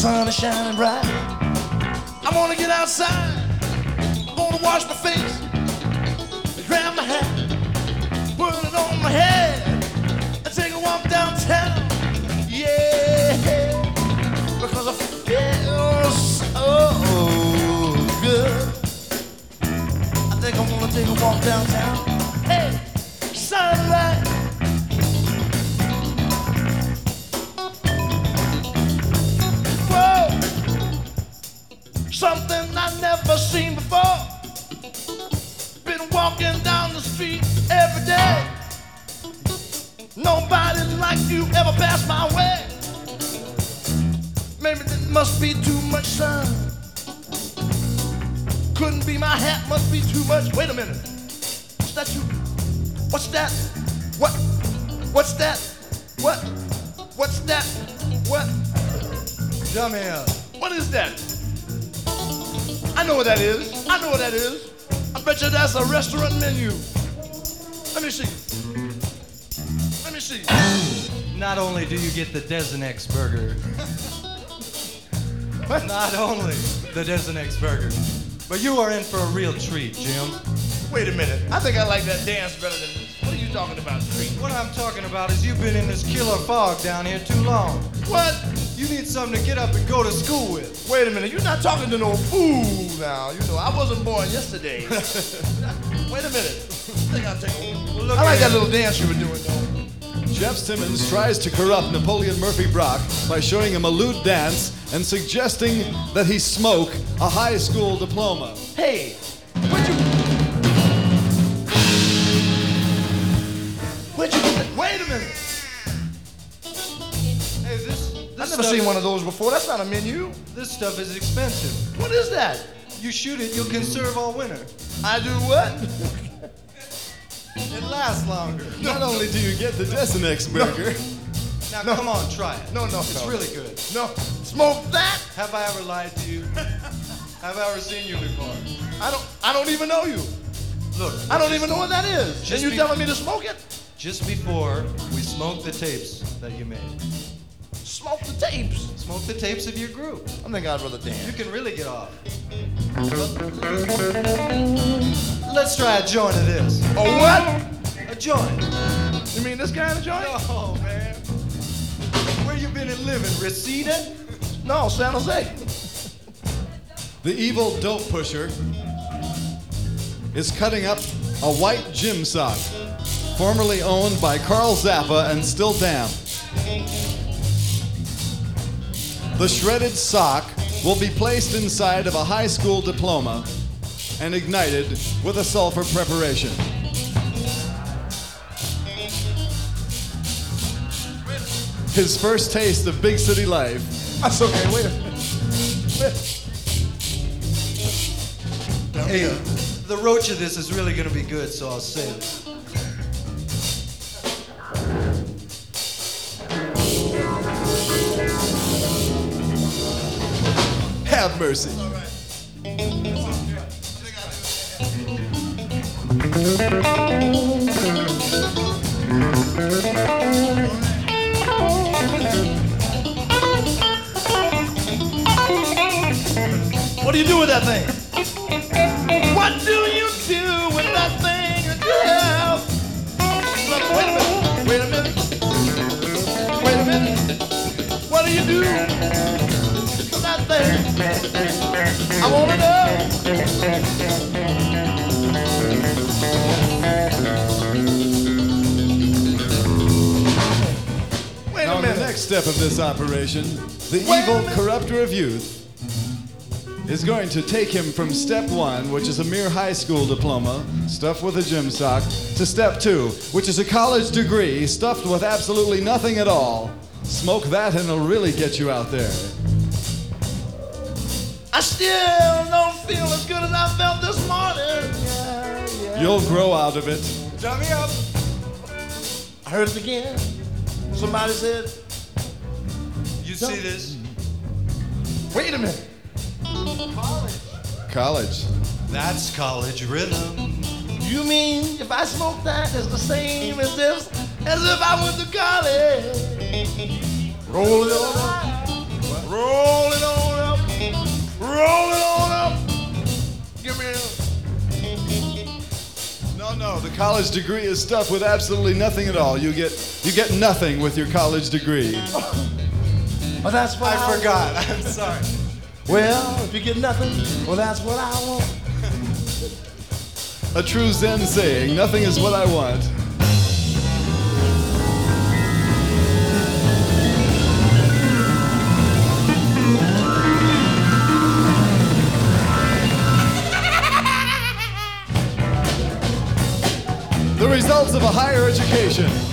sun is shining bright. I wanna get outside. I wanna wash my face, grab my hat, put it on my head, and take a walk downtown. Yeah, because I feel so good. I think I'm gonna take a walk downtown. Hey, sunlight. Whoa, something I never seen before. Been walking down the street every day. Nobody like you ever passed my way. Maybe it must be too much sun. Couldn't be my hat, must be too much. Wait a minute. What's that you? What's that? What? What's that? What? What's that? What? Dumbass. What is that? I know what that is. I know what that is. I bet you that's a restaurant menu. Let me see. Let me see. Not only do you get the Desenex burger, What? not only the Desenex burger, but you are in for a real treat, Jim. Wait a minute. I think I like that dance better than this. What are you talking about, street? What I'm talking about is you've been in this killer fog down here too long. What? You need something to get up and go to school with. Wait a minute. You're not talking to no fool now. You know, I wasn't born yesterday. Wait a minute. I think I'll take a Look I like at that him. little dance you were doing, though. Jeff Simmons tries to corrupt Napoleon Murphy Brock by showing him a lewd dance and suggesting that he smoke a high school diploma. Hey, where'd you get that? Wait a minute. Hey, this I've never stuff, seen one of those before. That's not a menu. This stuff is expensive. What is that? You shoot it, you'll conserve all winter. I do what? It lasts longer. Not only do you get the Desenex burger, Now come on, try it. No, It's no. really good. No. Smoke that? Have I ever lied to you? Have I ever seen you before? I don't even know you. Look, I don't even know what that is. And Just you be- telling me to smoke it? just before we smoked the tapes that you made. Smoke the tapes. Smoke the tapes of your group. I think I'd rather You dance. can really get off. Let's try a joint of this. Oh, what? A joint. You mean this kind of joint? Oh, man. Where you been and living? Reseda? No, San Jose. the evil dope pusher is cutting up a white gym sock, formerly owned by Carl Zappa and still damp. The shredded sock will be placed inside of a high school diploma and ignited with a sulfur preparation. His first taste of big city life. That's okay. Wait a minute. Hey, the roach of this is really gonna be good, so I'll save it. Have mercy. What do you do with that thing? What do you do with that thing that you have? Look, wait a minute. Wait a minute. Wait a minute. What do you do with that thing? I want to know. Wait Now, a in the minute. next step of this operation, the Wait a evil minute. corrupter of youth is going to take him from step one, which is a mere high school diploma, stuffed with a gym sock, to step two, which is a college degree, stuffed with absolutely nothing at all. Smoke that and it'll really get you out there. I still don't feel as good as I felt this morning. Yeah. You'll grow out of it. Turn me up. I heard it again. Somebody said, You see this? wait a minute. College. That's college rhythm. You mean if I smoke that, it's the same as if I went to college? Roll it on up. Roll it on up. Roll it on up. Give me a... No, the college degree is stuffed with absolutely nothing at all. You get nothing with your college degree. Well, that's what I forgot. I'm sorry. Well, if you get nothing, well, that's what I want. A true Zen saying, nothing is what I want. The results of a higher education.